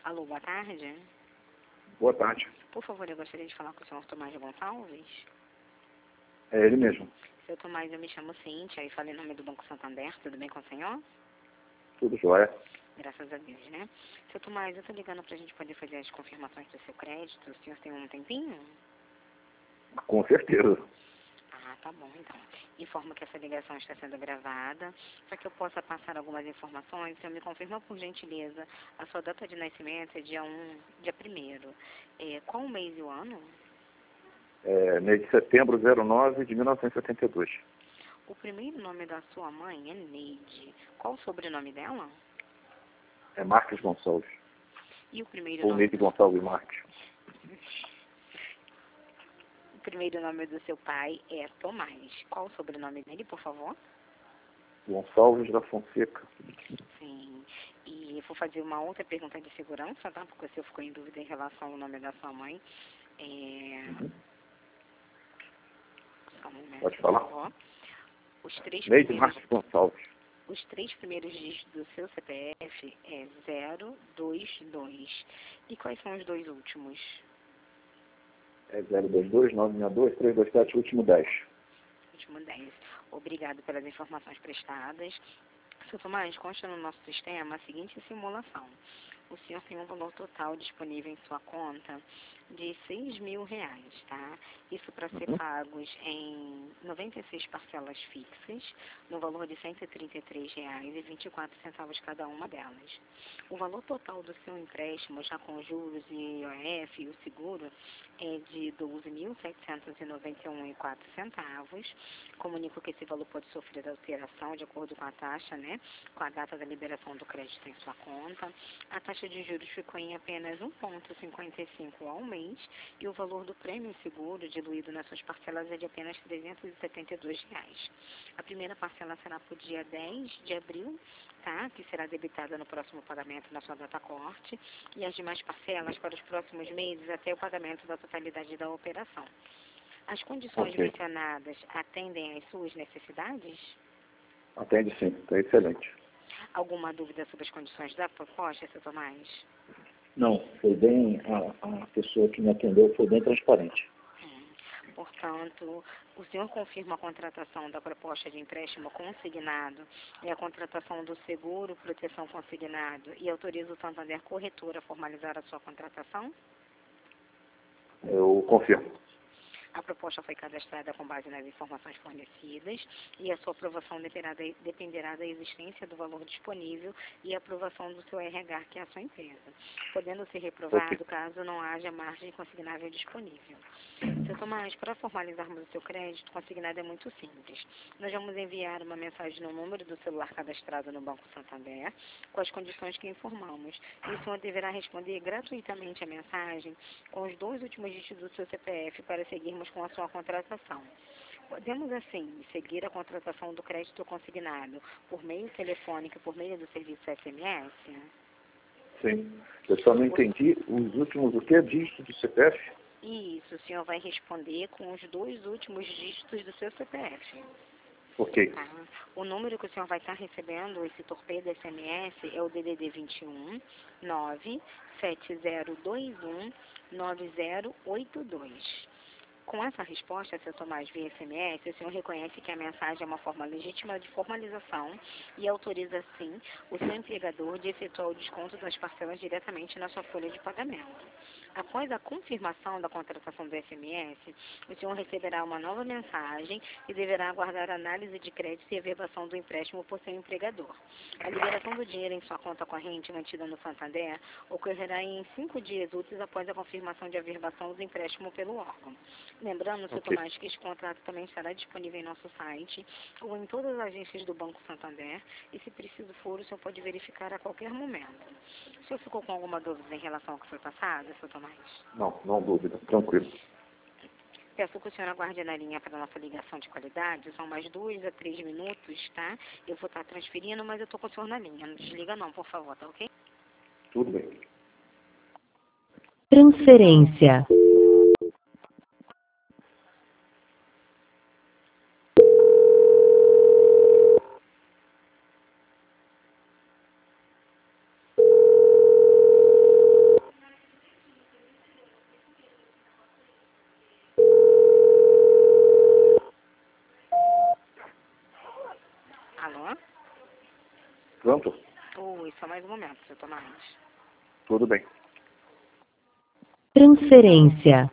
Alô, boa tarde. Boa tarde. Por favor, eu gostaria de falar com o senhor Tomás Gonçalves. É ele mesmo. Seu Tomás, eu me chamo Cíntia e falei em nome do Banco Santander. Tudo bem com o senhor? Tudo jóia. Graças a Deus, né? Seu Tomás, eu tô ligando pra gente poder fazer as confirmações do seu crédito. O senhor tem um tempinho? Com certeza. Ah, tá bom, então. Informo que essa ligação está sendo gravada. Para que eu possa passar algumas informações, o senhor me confirma, por gentileza, a sua data de nascimento é dia 1º. Qual o mês e o ano? Mês de setembro 09 de 1972. O primeiro nome da sua mãe é Neide. Qual o sobrenome dela? É Marques Gonçalves. E o primeiro Ou nome Neide Gonçalves Marques. O primeiro nome do seu pai é Tomás. Qual o sobrenome dele, por favor? Gonçalves da Fonseca. Sim. E vou fazer uma outra pergunta de segurança, tá? Porque o senhor ficou em dúvida em relação ao nome da sua mãe. Só um momento, Pode por falar? favor. Os três Neide primeiros, Marques Gonçalves. os três primeiros dígitos do seu CPF é 022. E quais são os dois últimos? É 022 962 327, último 10. Último 10. Obrigado pelas informações prestadas. Seu Tomás, consta no nosso sistema a seguinte simulação. O senhor tem um valor total disponível em sua conta de R$6.000, tá? Isso para ser pagos em 96 parcelas fixas, no valor de R$133,24 cada uma delas. O valor total do seu empréstimo, já com juros e IOF e o seguro, é de R$12.791,04. Comunico que esse valor pode sofrer alteração de acordo com a taxa, né? Com a data da liberação do crédito em sua conta. A taxa de juros ficou em apenas 1,55 ao mês e o valor do prêmio seguro diluído nas suas parcelas é de apenas R$372. A primeira parcela será para o dia 10 de abril, tá? Que será debitada no próximo pagamento na sua data corte, e as demais parcelas para os próximos meses até o pagamento da totalidade da operação. As condições mencionadas atendem às suas necessidades? Atende sim, está excelente. Alguma dúvida sobre as condições da proposta, seu Tomás? Não, foi bem, a pessoa que me atendeu foi bem transparente. Portanto, o senhor confirma a contratação da proposta de empréstimo consignado e a contratação do seguro proteção consignado e autoriza o Santander Corretora a formalizar a sua contratação? Eu confirmo. A proposta foi cadastrada com base nas informações fornecidas e a sua aprovação dependerá da existência do valor disponível e a aprovação do seu RH, que é a sua empresa, podendo ser reprovado caso não haja margem consignável disponível. Seu Tomás, para formalizarmos o seu crédito, consignado é muito simples. Nós vamos enviar uma mensagem no número do celular cadastrado no Banco Santander, com as condições que informamos. E o senhor deverá responder gratuitamente a mensagem com os dois últimos dígitos do seu CPF para seguirmos com a sua contratação. Podemos, assim, seguir a contratação do crédito consignado por meio telefônico e por meio do serviço SMS? Sim. Eu só não entendi os últimos, o que é dígito do CPF? Isso, o senhor vai responder com os dois últimos dígitos do seu CPF. Ok. Tá? O número que o senhor vai estar recebendo, esse torpedo SMS, é o DDD 21 97021 9082. Com essa resposta, seu Tomás, via SMS, o senhor reconhece que a mensagem é uma forma legítima de formalização e autoriza, sim, o seu empregador de efetuar o desconto das parcelas diretamente na sua folha de pagamento. Após a confirmação da contratação do SMS, o senhor receberá uma nova mensagem e deverá aguardar a análise de crédito e averbação do empréstimo por seu empregador. A liberação do dinheiro em sua conta corrente mantida no Santander ocorrerá em 5 dias úteis após a confirmação de averbação do empréstimo pelo órgão. Lembrando, seu Tomás, que este contrato também estará disponível em nosso site ou em todas as agências do Banco Santander e, se preciso for, o senhor pode verificar a qualquer momento. O senhor ficou com alguma dúvida em relação ao que foi passado, seu Tomás? Não dúvida, tranquilo. Peço que o senhor aguarde na linha para a nossa ligação de qualidade. São mais 2 a 3 minutos, tá? Eu vou estar transferindo, mas eu estou com o senhor na linha. Não desliga não, por favor, tá ok? Tudo bem. Transferência. Pronto? Oi, só mais um momento, seu Tomás. Tudo bem. Transferência.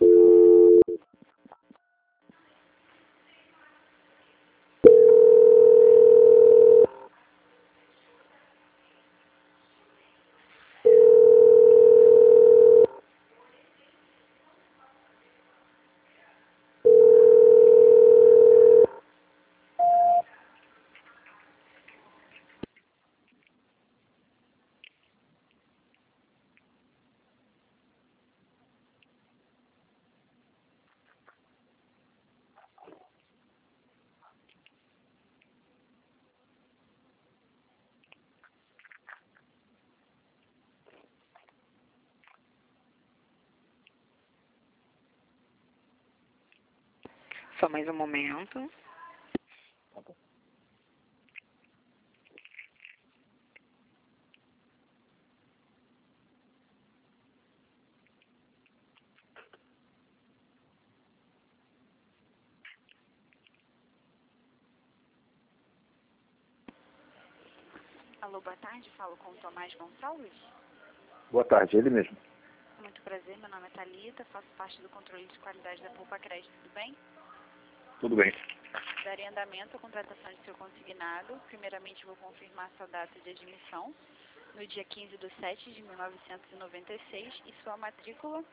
Só mais um momento. Alô, boa tarde. Falo com o Tomás Gonçalves. Boa tarde, ele mesmo. Muito prazer, meu nome é Thalita, faço parte do controle de qualidade da Poupa Crédito, tudo bem? Tudo bem. Darei andamento à contratação de seu consignado. Primeiramente, vou confirmar sua data de admissão, no dia 15/7/1996, e sua matrícula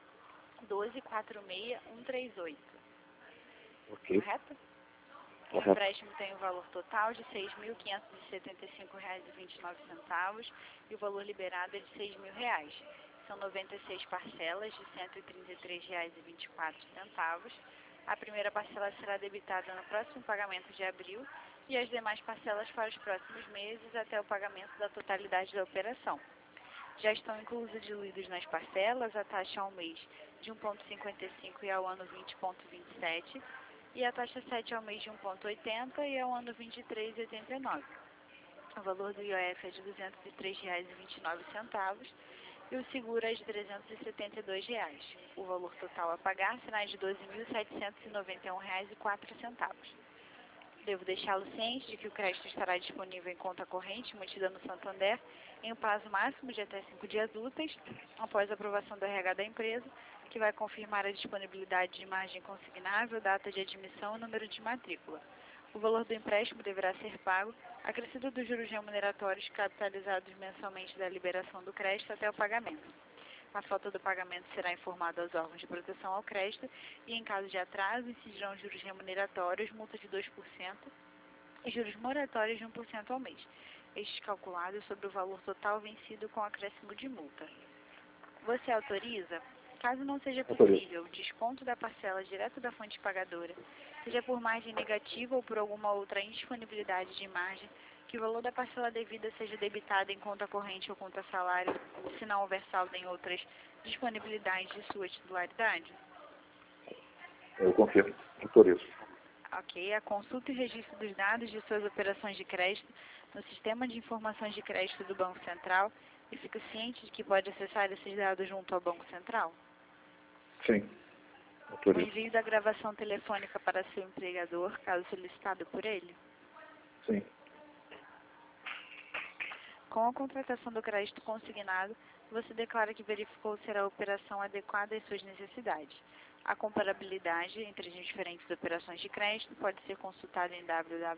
1246138. Ok. Correto? O Correto. empréstimo tem o valor total de R$ 6.575,29 e o valor liberado é de R$ 6.000. São 96 parcelas de R$ 133,24. A primeira parcela será debitada no próximo pagamento de abril e as demais parcelas para os próximos meses até o pagamento da totalidade da operação. Já estão inclusos diluídos nas parcelas a taxa ao mês de 1,55 e ao ano 20,27 e a taxa 7 ao mês de 1,80 e ao ano 23,89. O valor do IOF é de R$ 203,29 e o seguro é de R$ 372. O valor total a pagar será de R$ 12.791,04. Devo deixá-lo ciente de que o crédito estará disponível em conta corrente mantida no Santander em um prazo máximo de até 5 dias úteis, após a aprovação do RH da empresa, que vai confirmar a disponibilidade de margem consignável, data de admissão e número de matrícula. O valor do empréstimo deverá ser pago, acrescido dos juros remuneratórios capitalizados mensalmente da liberação do crédito até o pagamento. A falta do pagamento será informada aos órgãos de proteção ao crédito e, em caso de atraso, incidirão juros remuneratórios, multa de 2% e juros moratórios de 1% ao mês, estes calculados sobre o valor total vencido com acréscimo de multa. Você autoriza, caso não seja possível, o desconto da parcela direto da fonte pagadora, seja por margem negativa ou por alguma outra indisponibilidade de margem, que o valor da parcela devida seja debitado em conta corrente ou conta salário, se não houver saldo em outras disponibilidades de sua titularidade? Eu confirmo. Autorizo. Ok. A consulta e registro dos dados de suas operações de crédito no Sistema de Informações de Crédito do Banco Central e fica ciente de que pode acessar esses dados junto ao Banco Central? Sim. O Autorizo. envio da gravação telefônica para seu empregador, caso solicitado por ele? Sim. Com a contratação do crédito consignado, você declara que verificou ser a operação adequada às suas necessidades. A comparabilidade entre as diferentes operações de crédito pode ser consultada em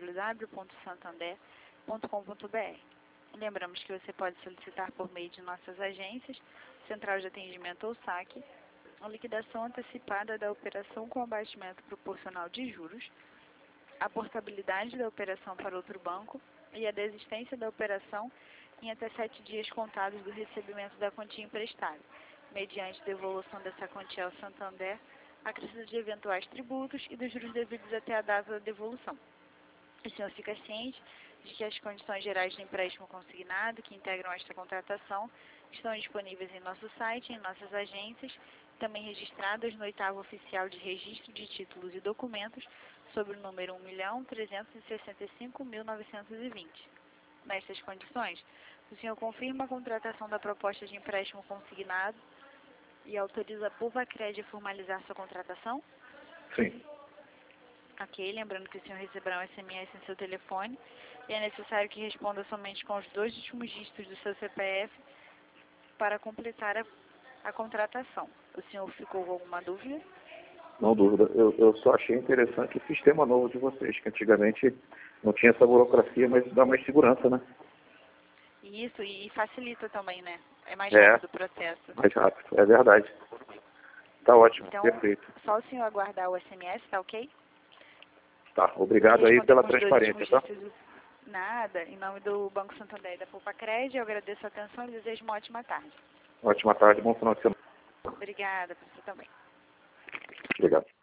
www.santander.com.br. Lembramos que você pode solicitar por meio de nossas agências, Central de Atendimento ou SAC, a liquidação antecipada da operação com abatimento proporcional de juros, a portabilidade da operação para outro banco e a desistência da operação em até 7 dias contados do recebimento da quantia emprestada, mediante devolução dessa quantia ao Santander, acrescido de eventuais tributos e dos juros devidos até a data da devolução. O senhor fica ciente de que as condições gerais de empréstimo consignado que integram esta contratação estão disponíveis em nosso site e em nossas agências, também registradas no 8º Oficial de Registro de Títulos e Documentos, sob o número 1.365.920. Nestas condições, o senhor confirma a contratação da proposta de empréstimo consignado e autoriza a Poupa Crédito a formalizar sua contratação? Sim. Ok, lembrando que o senhor receberá um SMS em seu telefone e é necessário que responda somente com os 2 últimos dígitos do seu CPF para completar a contratação. O senhor ficou com alguma dúvida? Não dúvida. Eu só achei interessante o sistema novo de vocês, que antigamente não tinha essa burocracia, mas dá mais segurança, né? Isso, e facilita também, né? É mais É, rápido o processo. mais rápido, é verdade. Tá ótimo, Então, perfeito. só o senhor aguardar o SMS, tá ok? Tá, obrigado aí Responder pela com os 2 transparência, últimos tá? dígitos nada. Em nome do Banco Santander e da Poupa Crédito, eu agradeço a atenção e desejo uma ótima tarde. Ótima tarde, bom final de semana. Obrigada, para você também. Obrigado.